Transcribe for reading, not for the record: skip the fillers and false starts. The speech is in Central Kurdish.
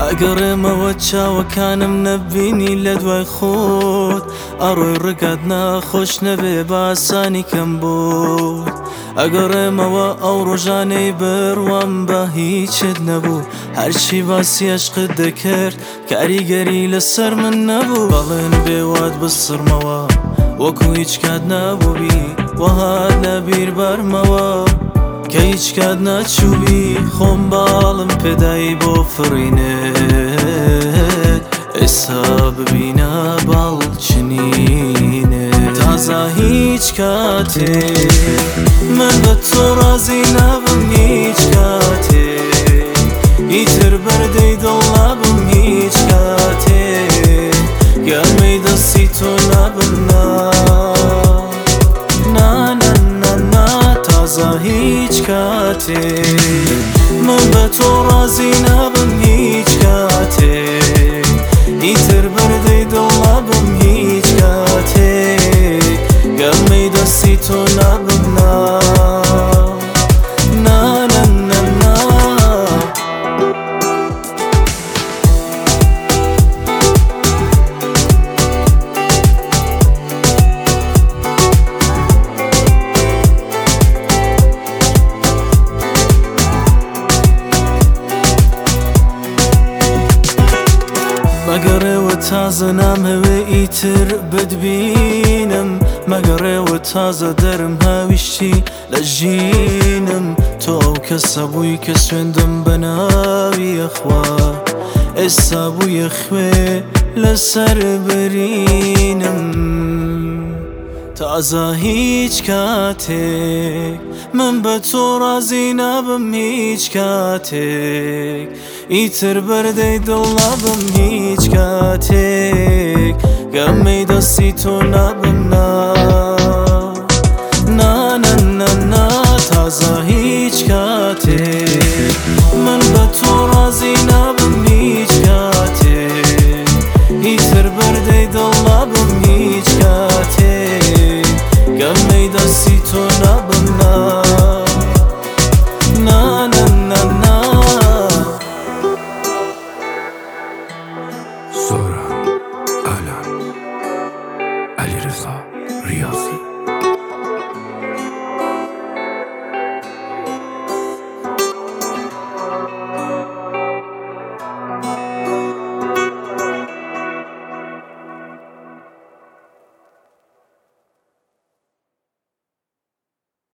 ئەگەڕێمەوە چاوەکانم نەبینی لە دوای خۆت ئەڕۆی ڕگات ناخۆش نەبێ باسانی کەم بوو ئەگەڕێمەوە ئەو ڕۆژانەی بڕوام بە هیچت نەبوو هەرچی باسی عشقت دەکرد کاریگەری لەسەر من نەبوو بەڵێن بێوات بسڕمەوە وەکو هیچ کات نەبووبی وەهات لەبیر بەرمەوە کە هیچ کات نەچووبی خۆم باڵم پێدایی بۆ فڕینت ئێستا ببینە باڵچنینت تازە هیچ کاتێک من بە تۆ ڕازی نەبم هیچ کاتێک ئیتر بەردەی دڵ نەبم هیچ کاتێک گەرمەی دەستی تۆ نەبم تازە هیچ کاتێک من بە تۆ ڕازی نەبم هیچ کاتێک ئیتر بەردەی دڵ نەبم هیچ کاتێک گەرمەی دەستی تۆ نەبم مەگەڕێوە تازە نامەوێ ئیتر بتبینم مەگەڕێوە تازە دەرم هاویشتی لە ژینم تۆ ئەو کەسە بووی کە سوێندم بە ناوی ئەخوا ئێستا بوویە خوێ لەسەر برینم تازە هیچ کاتێک من بە تۆ ڕازی نەبم هیچ کاتێک ئیتر بەردەی دڵ نەبم هیچ کاتێک گەرمەی دەستی تۆ نەبم